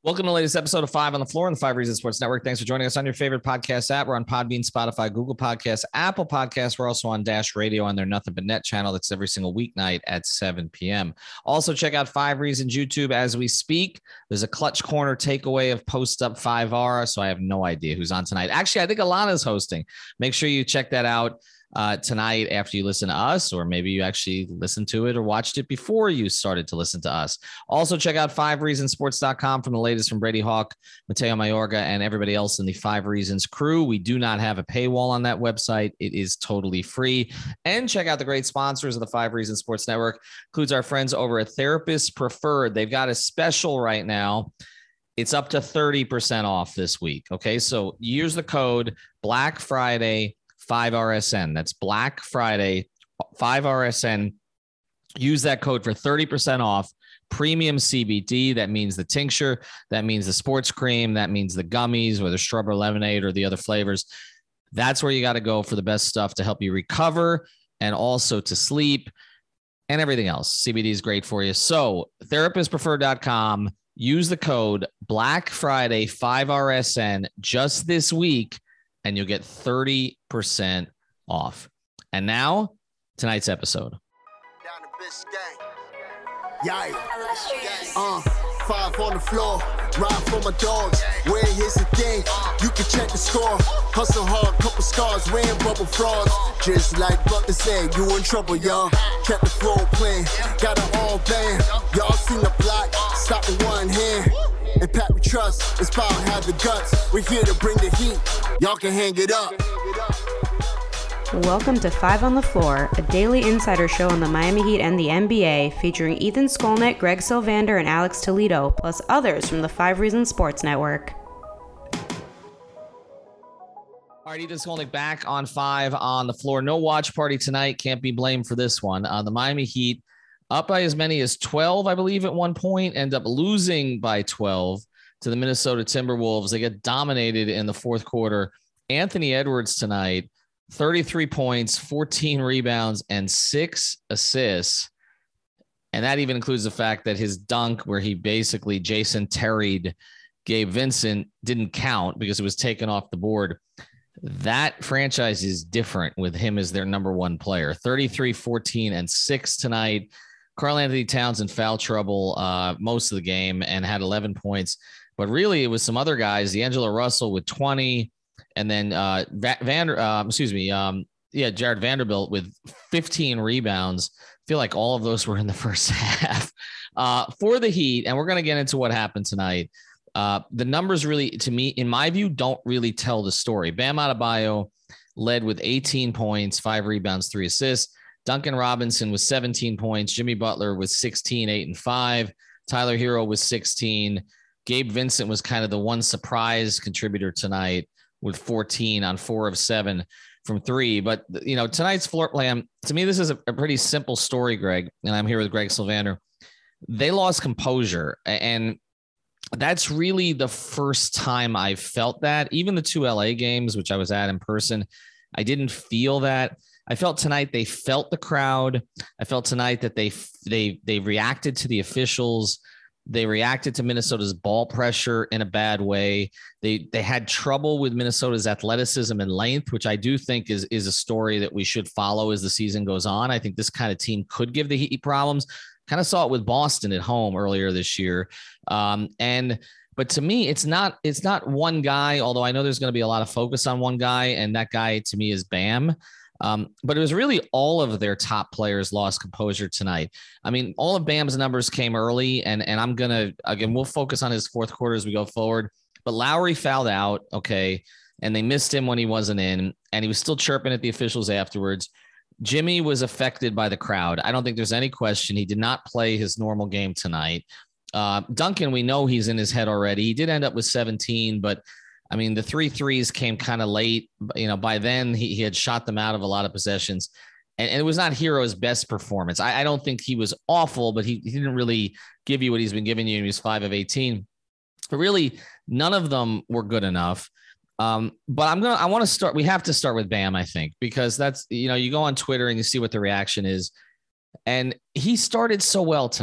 Welcome to the latest episode of Five on the Floor on the Five Reasons Sports Network. Thanks for joining us on your favorite podcast app. We're on Podbean, Spotify, Google Podcasts, Apple Podcasts. We're also on Dash Radio on their Nothing But Net channel. That's every single weeknight at 7 p.m. Also, check out Five Reasons YouTube as we speak. There's a Clutch Corner takeaway of Post Up 5R, so I have no idea who's on tonight. Actually, I think Alana's hosting. Make sure you check that out tonight after you listen to us, or maybe you actually listened to it or watched it before you started to listen to us. Also, check out fivereasonsports.com from the latest from Brady Hawk, Mateo Mayorga, and everybody else in the Five Reasons crew. We do not have a paywall on that website. It is totally free. And check out the great sponsors of the Five Reasons Sports Network. Includes our friends over at Therapist Preferred. They've got a special right now. It's up to 30% off this week. Okay, so use the code Black Friday 5RSN. That's Black Friday 5RSN. Use that code for 30% off premium CBD. That means the tincture. That means the sports cream. That means the gummies, whether strawberry lemonade or the other flavors. That's where you got to go for the best stuff to help you recover and also to sleep and everything else. CBD is great for you. So therapistpreferred.com. Use the code Black Friday 5RSN just this week, and you'll get 30% off. And now, tonight's episode. Down to Biscayne. Five on the floor, ride for my dogs. Where here's the thing, you can check the score. Hustle hard, couple scars, wearing bubble frogs. Just like Butler said, you in trouble, y'all. Kept the floor playing, got it all band. Y'all seen the block, stop with one hand. And Pat we trust, it's power, have the guts. We're here to bring the heat, y'all can hang it up. Welcome to Five on the Floor, a daily insider show on the Miami Heat and the NBA, featuring Ethan Skolnick, Greg Sylvander, and Alex Toledo, plus others from the Five Reasons Sports Network. All right, Ethan Skolnick back on Five on the Floor. No watch party tonight. Can't be blamed for this one. The Miami Heat up by as many as 12, I believe, at one point, end up losing by 12 to the Minnesota Timberwolves. They get dominated in the fourth quarter. Anthony Edwards tonight, 33 points, 14 rebounds, and 6 assists. And that even includes the fact that his dunk, where he basically Jason Terry'd Gabe Vincent, didn't count because it was taken off the board. That franchise is different with him as their number one player. 33, 14, and 6 tonight. Karl-Anthony Towns in foul trouble most of the game and had 11 points. But really, it was some other guys, D'Angelo Russell with 20, and then Jared Vanderbilt with 15 rebounds. I feel like all of those were in the first half for the Heat. And we're going to get into what happened tonight. The numbers really, to me, in my view, don't really tell the story. Bam Adebayo led with 18 points, 5 rebounds, 3 assists. Duncan Robinson with 17 points. Jimmy Butler with 16, 8, and 5. Tyler Hero with 16. Gabe Vincent was kind of the one surprise contributor tonight with 14 on 4 of 7 from 3. But, you know, tonight's floor plan, to me, this is a pretty simple story, Greg. And I'm here with Greg Sylvander. They lost composure. And that's really the first time I felt that. Even the 2 LA games, which I was at in person, I didn't feel that. I felt tonight they felt the crowd. I felt tonight that they reacted to the officials. They reacted to Minnesota's ball pressure in a bad way. They had trouble with Minnesota's athleticism and length, which I do think is a story that we should follow as the season goes on. I think this kind of team could give the Heat problems. Kind of saw it with Boston at home earlier this year. But to me, it's not one guy, although I know there's going to be a lot of focus on one guy, and that guy to me is Bam. But it was really all of their top players lost composure tonight. I mean, all of Bam's numbers came early, and I'm going to, again, we'll focus on his fourth quarter as we go forward. But Lowry fouled out, okay, and they missed him when he wasn't in, and he was still chirping at the officials afterwards. Jimmy was affected by the crowd. I don't think there's any question. He did not play his normal game tonight. Duncan, we know he's in his head already. He did end up with 17, but I mean, the 3 threes came kind of late. You know, by then he had shot them out of a lot of possessions, and it was not Hero's best performance. I don't think he was awful, but he didn't really give you what he's been giving you. He was 5 of 18, but really none of them were good enough. But I want to start. We have to start with Bam, I think, because that's, you know, you go on Twitter and you see what the reaction is. And he started so well tonight.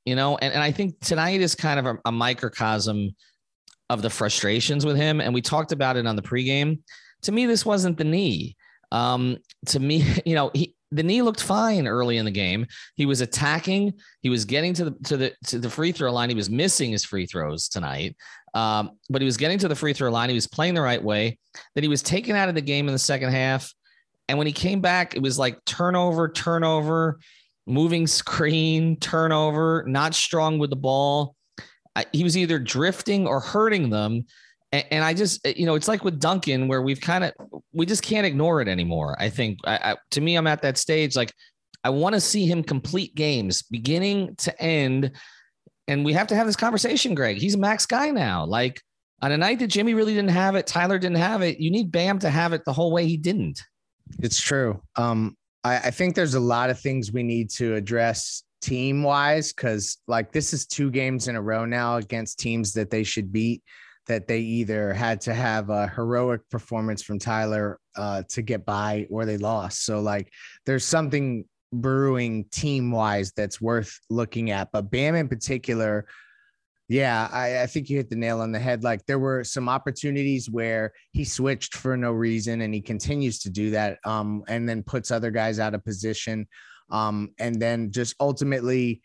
and I think tonight is kind of a microcosm of the frustrations with him. And we talked about it on the pregame. To me, this wasn't the knee. To me, the knee looked fine early in the game. He was attacking. He was getting to the free throw line. He was missing his free throws tonight. But he was getting to the free throw line. He was playing the right way. Then he was taken out of the game in the second half. And when he came back, it was like turnover, moving screen, turnover, not strong with the ball. He was either drifting or hurting them. And I just, it's like with Duncan where we just can't ignore it anymore. I think to me, I'm at that stage. Like I want to see him complete games beginning to end. And we have to have this conversation, Greg. He's a max guy now. Like on a night that Jimmy really didn't have it, Tyler didn't have it. You need Bam to have it the whole way he didn't. It's true. I think there's a lot of things we need to address team wise, because like this is 2 games in a row now against teams that they should beat, that they either had to have a heroic performance from Tyler to get by or they lost. So like there's something brewing team wise that's worth looking at. But Bam in particular, yeah, I think you hit the nail on the head. Like there were some opportunities where he switched for no reason and he continues to do that and then puts other guys out of position. And then just ultimately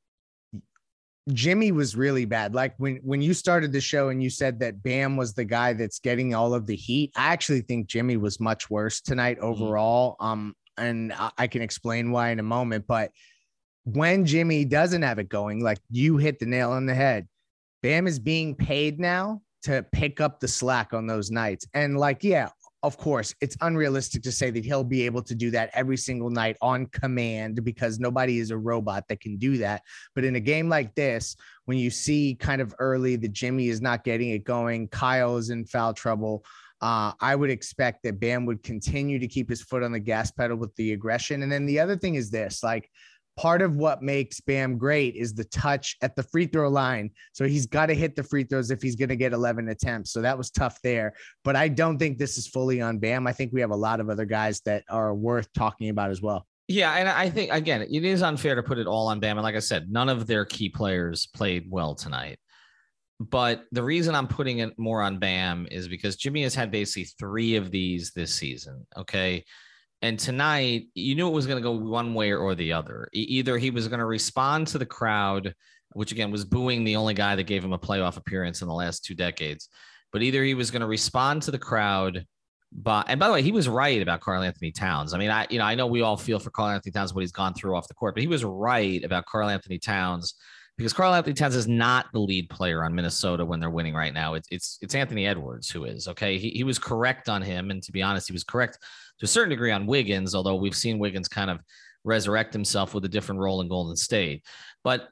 Jimmy was really bad. Like when you started the show and you said that Bam was the guy that's getting all of the heat, I actually think Jimmy was much worse tonight overall. And I can explain why in a moment, but when Jimmy doesn't have it going, like you hit the nail on the head, Bam is being paid now to pick up the slack on those nights. And like, yeah, of course, it's unrealistic to say that he'll be able to do that every single night on command because nobody is a robot that can do that. But in a game like this, when you see kind of early that Jimmy is not getting it going, Kyle is in foul trouble, I would expect that Bam would continue to keep his foot on the gas pedal with the aggression. And then the other thing is this, like, part of what makes Bam great is the touch at the free throw line. So he's got to hit the free throws if he's going to get 11 attempts. So that was tough there. But I don't think this is fully on Bam. I think we have a lot of other guys that are worth talking about as well. Yeah, and I think, again, it is unfair to put it all on Bam. And like I said, none of their key players played well tonight. But the reason I'm putting it more on Bam is because Jimmy has had basically 3 of these this season, okay? And tonight, you knew it was going to go one way or the other. Either he was going to respond to the crowd, which again was booing the only guy that gave him a playoff appearance in the last 2 decades. But either he was going to respond to the crowd. And by the way, he was right about Karl-Anthony Towns. I mean, I know we all feel for Karl-Anthony Towns what he's gone through off the court, but he was right about Karl-Anthony Towns because Karl-Anthony Towns is not the lead player on Minnesota when they're winning right now. It's Anthony Edwards who is. Okay, he was correct on him, and to be honest, he was correct to a certain degree on Wiggins, although we've seen Wiggins kind of resurrect himself with a different role in Golden State. But,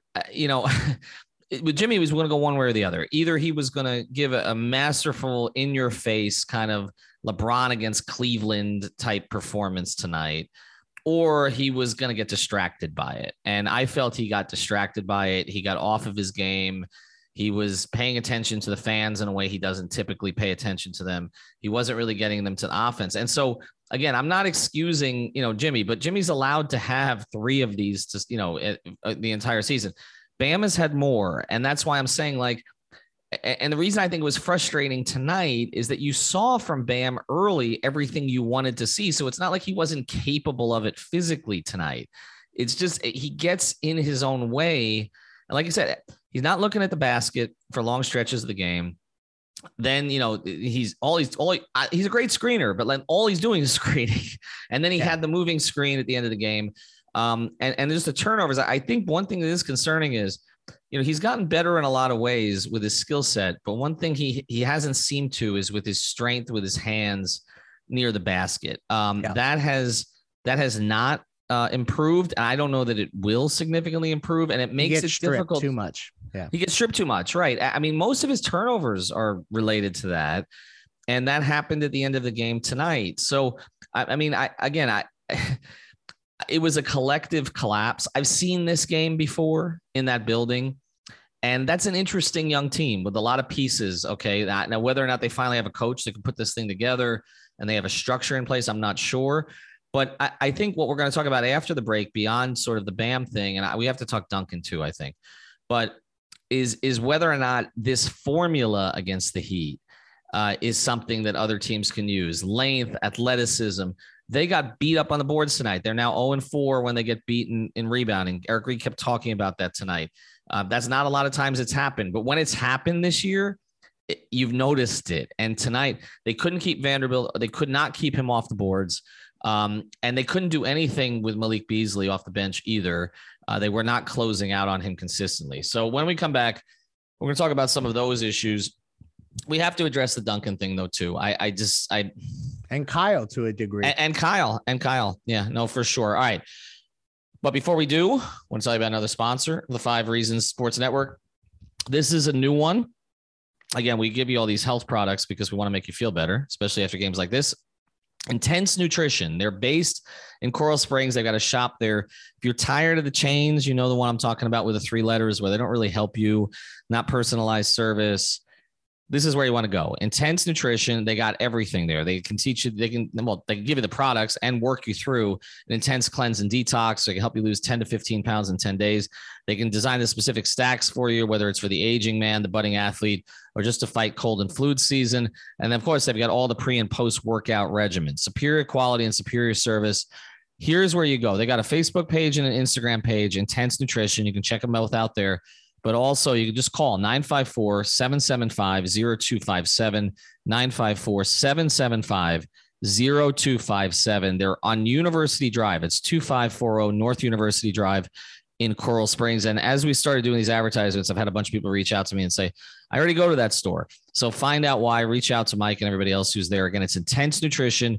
with Jimmy, he was going to go one way or the other. Either he was going to give a masterful, in-your-face kind of LeBron against Cleveland type performance tonight, or he was going to get distracted by it. And I felt he got distracted by it. He got off of his game. He was paying attention to the fans in a way he doesn't typically pay attention to them. He wasn't really getting them to the offense. And so, again, I'm not excusing, Jimmy, but Jimmy's allowed to have 3 of these to, the entire season. Bam has had more. And that's why I'm saying, like, and the reason I think it was frustrating tonight is that you saw from Bam early everything you wanted to see. So it's not like he wasn't capable of it physically tonight. It's just he gets in his own way. And like I said, he's not looking at the basket for long stretches of the game. Then, he's a great screener, but like all he's doing is screening. And then he had the moving screen at the end of the game. And just the turnovers. I think one thing that is concerning is, he's gotten better in a lot of ways with his skill set, but one thing he hasn't seemed to is with his strength, with his hands near the basket. That has not improved. And I don't know that it will significantly improve. And it makes it difficult. Too much. Yeah. He gets stripped too much. Right. I mean, most of his turnovers are related to that. And that happened at the end of the game tonight. So, it was a collective collapse. I've seen this game before in that building. And that's an interesting young team with a lot of pieces. Okay. Now, whether or not they finally have a coach that can put this thing together and they have a structure in place, I'm not sure. But I think what we're going to talk about after the break, beyond sort of the Bam thing, and we have to talk Duncan too, I think. but is whether or not this formula against the Heat is something that other teams can use. Length, athleticism. They got beat up on the boards tonight. They're now 0-4 when they get beaten in rebounding. Eric Reed kept talking about that tonight. That's not a lot of times it's happened, but when it's happened this year, you've noticed it. And tonight they couldn't keep Vanderbilt. They could not keep him off the boards. And they couldn't do anything with Malik Beasley off the bench either. They were not closing out on him consistently. So when we come back, we're going to talk about some of those issues. We have to address the Duncan thing though, too. And Kyle to a degree. And Kyle. Yeah, no, for sure. All right. But before we do, I want to tell you about another sponsor of the 5 Reasons Sports Network. This is a new one. Again, we give you all these health products because we want to make you feel better, especially after games like this. Intense Nutrition. They're based in Coral Springs. They've got a shop there. If you're tired of the chains, you know the one I'm talking about with the 3 letters where they don't really help you, not personalized service. This is where you want to go. Intense Nutrition. They got everything there. They can teach you. They can give you the products and work you through an intense cleanse and detox. So they can help you lose 10 to 15 pounds in 10 days. They can design the specific stacks for you, whether it's for the aging man, the budding athlete, or just to fight cold and flu season. And then, of course, they've got all the pre and post workout regimens, superior quality and superior service. Here's where you go. They got a Facebook page and an Instagram page, Intense Nutrition. You can check them both out there. But also, you can just call 954-775-0257, 954-775-0257. They're on University Drive. It's 2540 North University Drive in Coral Springs. And as we started doing these advertisements, I've had a bunch of people reach out to me and say, I already go to that store. So find out why. Reach out to Mike and everybody else who's there. Again, it's Intense Nutrition,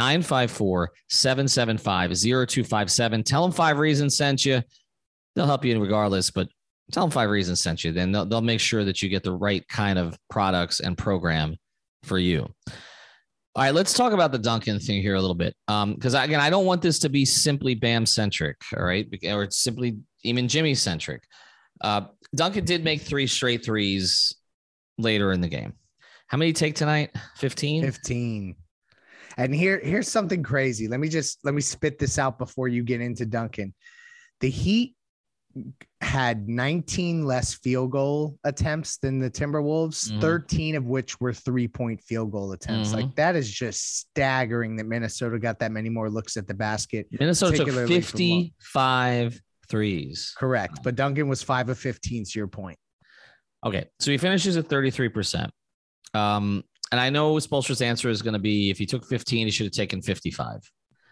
954-775-0257. Tell them 5 Reasons sent you. They'll help you regardless, but tell them 5 Reasons sent you. Then they'll make sure that you get the right kind of products and program for you. All right, let's talk about the Duncan thing here a little bit. Because again, I don't want this to be simply Bam centric, all right? Or it's simply even Jimmy centric. Duncan did make 3 straight threes later in the game. How many did he take tonight? 15? 15. And here's something crazy. Let me spit this out before you get into Duncan. The Heat had 19 less field goal attempts than the Timberwolves, 13 of which were 3-point field goal attempts. Like, that is just staggering that Minnesota got that many more looks at the basket. Minnesota took 55 threes. Correct. But Duncan was 5 of 15 to your point. Okay. So he finishes at 33%. And I know Spoelstra's answer is going to be, if he took 15, he should have taken 55.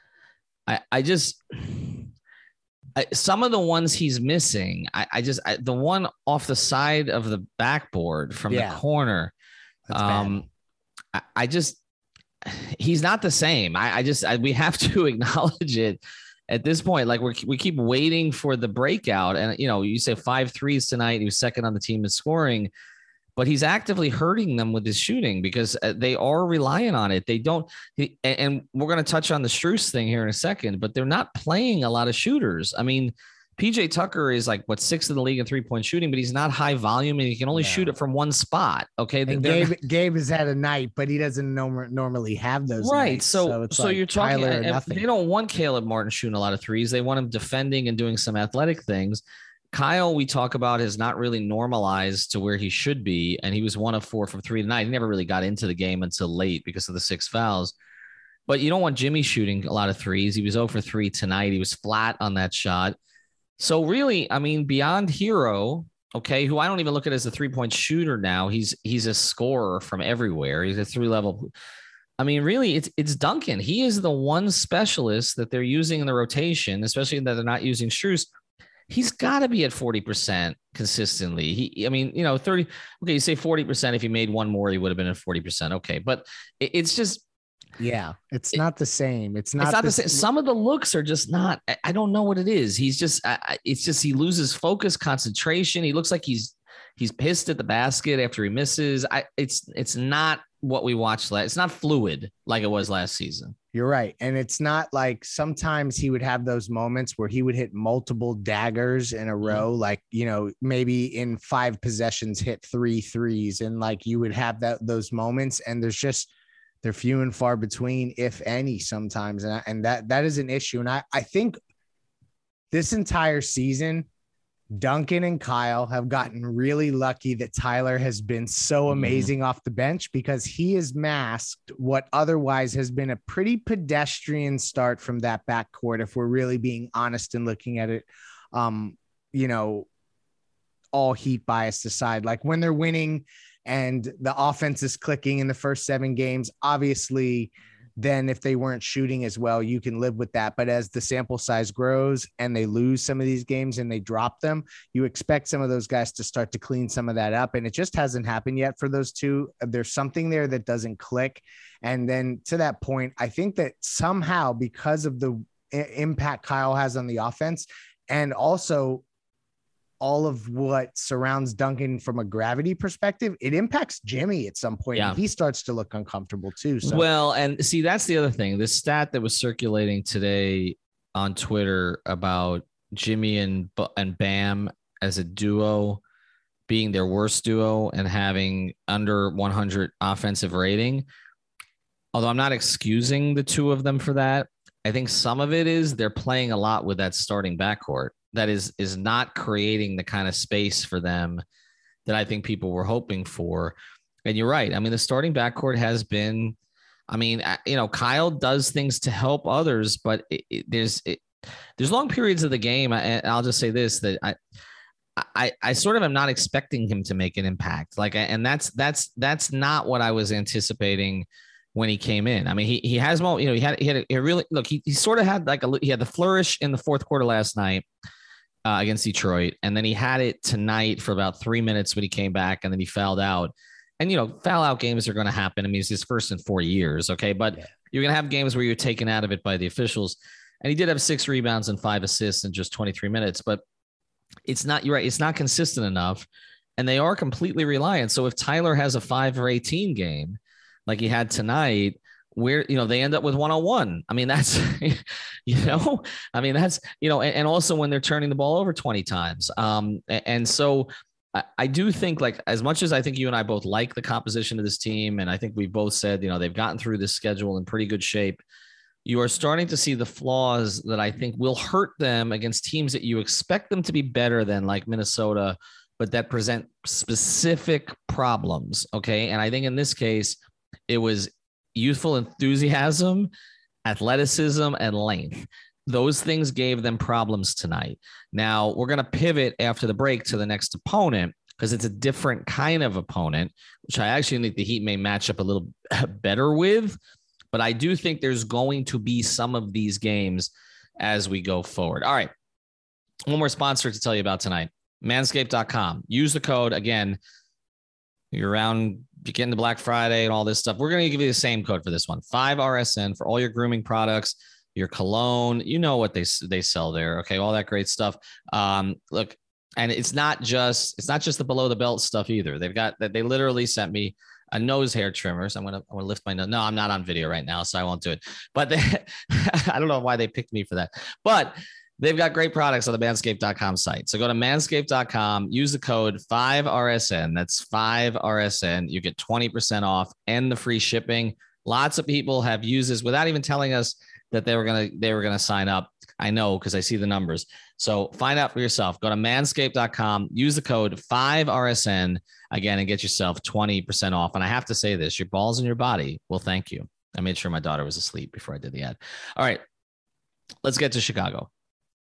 Some of the ones he's missing, the one off the side of the backboard from the corner, he's not the same. We have to acknowledge it at this point. Like we keep waiting for the breakout, and you say 5 threes tonight. He was second on the team in scoring, but he's actively hurting them with his shooting because they are relying on it. They don't, and we're going to touch on the Strus thing here in a second, but they're not playing a lot of shooters. I mean, PJ Tucker is like 6th in the league in 3-point shooting, but he's not high volume and he can only shoot it from one spot. Okay. And Gabe has had a night, but he doesn't normally have those. Right. Nights, so like you're talking, they don't want Caleb Martin shooting a lot of threes. They want him defending and doing some athletic things. Kyle, we talk about, has not really normalized to where he should be. And he was 1 of 4 from 3 tonight. He never really got into the game until late because of the 6 fouls. But you don't want Jimmy shooting a lot of threes. He was 0 for 3 tonight. He was flat on that shot. So really, I mean, beyond Hero, okay, who I don't even look at as a 3-point shooter now. He's a scorer from everywhere. He's a 3-level. I mean, really, it's Duncan. He is the one specialist that they're using in the rotation, especially that they're not using Strus. He's got to be at 40% consistently. 30. Okay, you say 40%. If he made one more, he would have been at 40%. Okay, but it's just. Yeah, it's not the same. It's not the same. Some of the looks are just not. I don't know what it is. He's just. It's just he loses focus, concentration. He looks like he's pissed at the basket after he misses. It's not what we watched last. It's not fluid like it was last season. You're right. And it's not like sometimes he would have those moments where he would hit multiple daggers in a row, like, maybe in 5 possessions hit 3 threes. And like you would have those moments, and they're few and far between, if any, sometimes. And that is an issue. And I think this entire season, Duncan and Kyle have gotten really lucky that Tyler has been so amazing off the bench, because he has masked what otherwise has been a pretty pedestrian start from that backcourt. If we're really being honest and looking at it, all Heat bias aside, like when they're winning and the offense is clicking in the first 7 games, obviously then if they weren't shooting as well, you can live with that. But as the sample size grows and they lose some of these games and they drop them, you expect some of those guys to start to clean some of that up. And it just hasn't happened yet for those two. There's something there that doesn't click. And then to that point, I think that somehow, because of the impact Kyle has on the offense, and also all of what surrounds Duncan from a gravity perspective, it impacts Jimmy at some point. Yeah. He starts to look uncomfortable too. So. Well, and see, that's the other thing. This stat that was circulating today on Twitter about Jimmy and Bam as a duo being their worst duo and having under 100 offensive rating. Although I'm not excusing the two of them for that, I think some of it is they're playing a lot with that starting backcourt. That is not creating the kind of space for them that I think people were hoping for. And you're right. I mean, the starting backcourt has been, Kyle does things to help others, but there's long periods of the game. And I'll just say this, that I sort of am not expecting him to make an impact. And that's not what I was anticipating when he came in. I mean, he has, he had a really, look, he sort of had he had the flourish in the fourth quarter last night against Detroit. And then he had it tonight for about 3 minutes when he came back, and then he fouled out. And, foul out games are going to happen. I mean, it's his first in 4 years. Okay. But you're going to have games where you're taken out of it by the officials. And he did have 6 rebounds and 5 assists in just 23 minutes, but you're right. It's not consistent enough, and they are completely reliant. So if Tyler has a 5 or 18 game like he had tonight, where, they end up with 101. I mean, that's, and also when they're turning the ball over 20 times. And so I do think, like, as much as I think you and I both like the composition of this team, and I think we both said, they've gotten through this schedule in pretty good shape, you are starting to see the flaws that I think will hurt them against teams that you expect them to be better than, like Minnesota, but that present specific problems. Okay. And I think in this case, it was youthful enthusiasm, athleticism, and length. Those things gave them problems tonight. Now we're going to pivot after the break to the next opponent, because it's a different kind of opponent, which I actually think the Heat may match up a little better with. But I do think there's going to be some of these games as we go forward. All right. One more sponsor to tell you about tonight, manscaped.com. Use the code. Again, you're getting to Black Friday and all this stuff. We're going to give you the same code for this one, 5RSN, for all your grooming products, your cologne, what they sell there. Okay. All that great stuff. Look, and it's not just the below the belt stuff either. They literally sent me a nose hair trimmer. So I'm going to lift my nose. No, I'm not on video right now, so I won't do it. But I don't know why they picked me for that, but they've got great products on the manscaped.com site. So go to manscaped.com, use the code 5RSN. That's 5RSN. You get 20% off and the free shipping. Lots of people have used this without even telling us that they were going to sign up. I know, because I see the numbers. So find out for yourself. Go to manscaped.com, use the code 5RSN again, and get yourself 20% off. And I have to say this, your balls and your body will thank you. I made sure my daughter was asleep before I did the ad. All right, let's get to Chicago.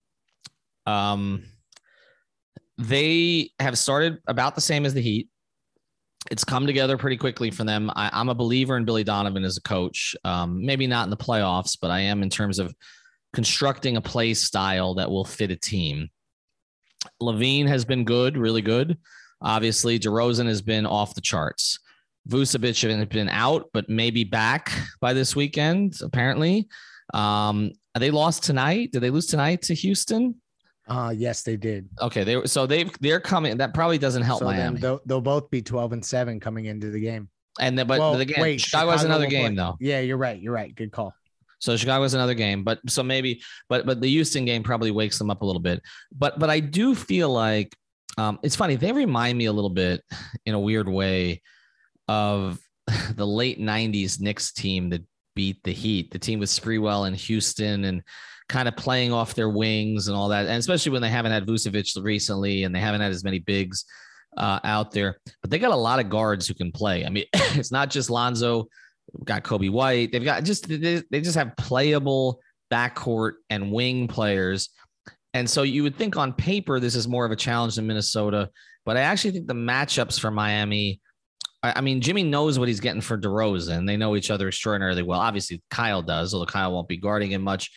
They have started about the same as the Heat. It's come together pretty quickly for them. I'm a believer in Billy Donovan as a coach. Maybe not in the playoffs, but I am in terms of constructing a play style that will fit a team. Levine has been good, really good. Obviously, DeRozan has been off the charts. Vucevic has been out, but maybe back by this weekend, apparently. They lost tonight. Did they lose tonight to Houston? Yes, they did. Okay, they're coming. That probably doesn't help Miami. They'll both be 12-7 coming into the game. And again, Chicago has another game though. Yeah, you're right. Good call. So Chicago has another game, but the Houston game probably wakes them up a little bit. But I do feel like it's funny. They remind me a little bit, in a weird way, of the late '90s Knicks team that beat the Heat. The team with Sprewell and Houston and kind of playing off their wings and all that. And especially when they haven't had Vucevic recently and they haven't had as many bigs out there. But they got a lot of guards who can play. I mean, it's not just Lonzo. We've got Kobe White. They've got they just have playable backcourt and wing players. And so you would think on paper, this is more of a challenge than Minnesota. But I actually think the matchups for Miami, I mean, Jimmy knows what he's getting for DeRozan. They know each other extraordinarily well. Obviously, Kyle does, although Kyle won't be guarding him much.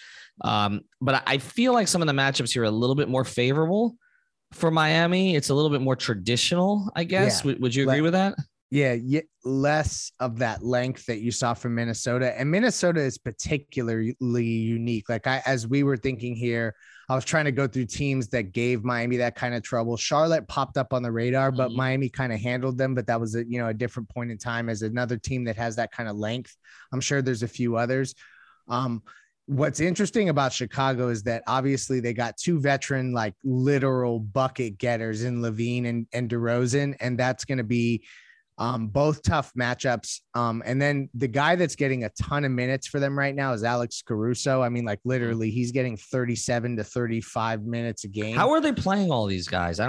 But I feel like some of the matchups here are a little bit more favorable for Miami. It's a little bit more traditional, I guess. Yeah. Would you agree with that? Yeah, less of that length that you saw from Minnesota. And Minnesota is particularly unique. Like as we were thinking here, I was trying to go through teams that gave Miami that kind of trouble. Charlotte popped up on the radar, but Miami kind of handled them. But that was a different point in time as another team that has that kind of length. I'm sure there's a few others. What's interesting about Chicago is that obviously they got two veteran, like literal bucket getters in LaVine and DeRozan, and that's going to be both tough matchups. And then the guy that's getting a ton of minutes for them right now is Alex Caruso. I mean, like literally he's getting 37 to 35 minutes a game. How are they playing all these guys?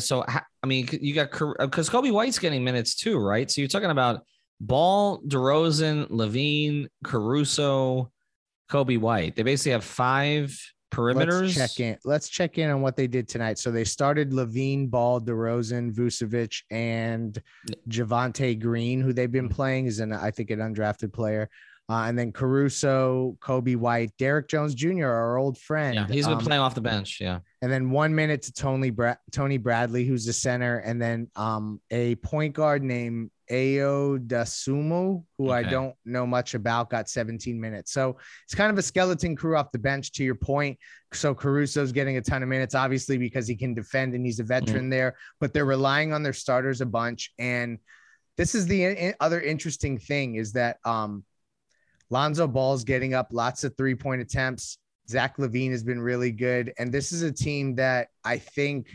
You got, because Kobe White's getting minutes too, right? So you're talking about Ball, DeRozan, LaVine, Caruso, Kobe White. They basically have 5 perimeters. Let's check in on what they did tonight. So they started LaVine, Ball, DeRozan, Vucevic, and Javonte Green, who they've been playing, is I think an undrafted player. And then Caruso, Kobe White, Derek Jones Jr., our old friend. Yeah, he's been playing off the bench. Yeah. And then 1 minute to Tony Bradley, who's the center, and then a point guard named Ayo Dosunmu, who I don't know much about, got 17 minutes. So it's kind of a skeleton crew off the bench, to your point. So Caruso's getting a ton of minutes, obviously, because he can defend and he's a veteran there, but they're relying on their starters a bunch. And this is the other interesting thing is that Lonzo Ball's getting up lots of 3-point attempts. Zach LaVine has been really good. And this is a team that I think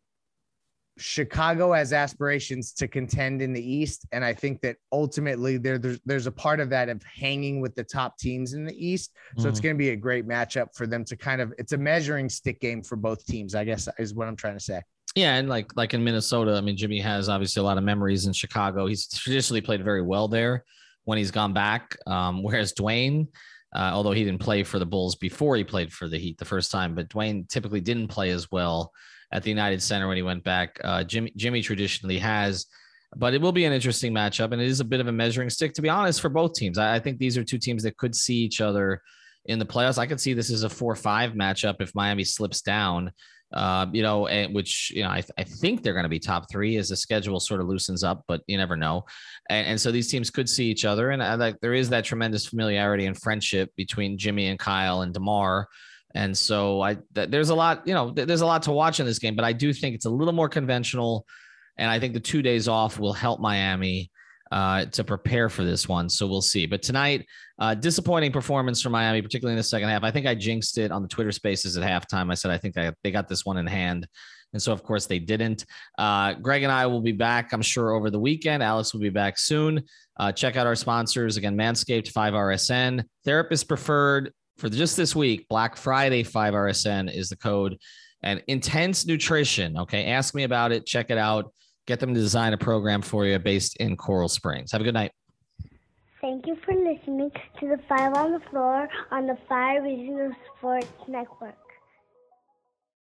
Chicago has aspirations to contend in the East. And I think that ultimately there's a part of that of hanging with the top teams in the East. So it's going to be a great matchup for them to it's a measuring stick game for both teams, I guess is what I'm trying to say. Yeah. And like in Minnesota, I mean, Jimmy has obviously a lot of memories in Chicago. He's traditionally played very well there when he's gone back. Whereas Dwayne, although he didn't play for the Bulls before he played for the Heat the first time, but Dwayne typically didn't play as well at the United Center when he went back. Jimmy traditionally has, but it will be an interesting matchup. And it is a bit of a measuring stick, to be honest, for both teams. I think these are two teams that could see each other in the playoffs. I could see this as a 4-5 matchup if Miami slips down, which I think they're going to be top 3 as the schedule sort of loosens up, but you never know. And so these teams could see each other. And there is that tremendous familiarity and friendship between Jimmy and Kyle and DeMar. And so there's a lot to watch in this game, but I do think it's a little more conventional. And I think the 2 days off will help Miami to prepare for this one. So we'll see. But tonight, disappointing performance from Miami, particularly in the second half. I think I jinxed it on the Twitter Spaces at halftime. I said I think they got this one in hand. And so, of course, they didn't. Greg and I will be back, I'm sure, over the weekend. Alex will be back soon. Check out our sponsors. Again, Manscaped, 5RSN. Therapist Preferred for just this week. Black Friday, 5RSN is the code. And Intense Nutrition. Okay, ask me about it. Check it out. Get them to design a program for you based in Coral Springs. Have a good night. Thank you for listening to the 5 on the Floor on the 5 Regional Sports Network.